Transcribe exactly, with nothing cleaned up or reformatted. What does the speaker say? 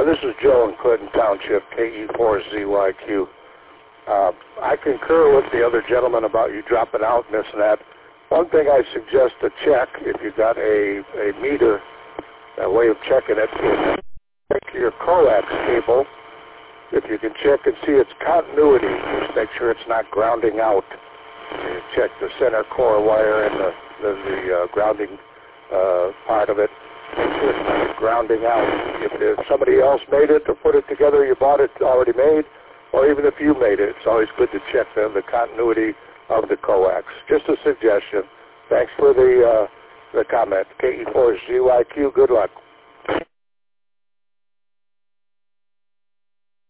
this is Joe in Clinton Township, K E four Z Y Q. Uh, I concur with the other gentleman about you dropping out and this and that. One thing I suggest to check, if you got a, a meter, a way of checking it, is check your coax cable. If you can check and see its continuity, just make sure it's not grounding out. You check the center core wire and the, the, the uh, grounding uh, part of it. Make sure it's not grounding out. If, if somebody else made it or put it together, you bought it already made, or even if you made it, it's always good to check the, the continuity of the coax. Just a suggestion. Thanks for the, uh, the comment. K E four Z Y Q, good luck.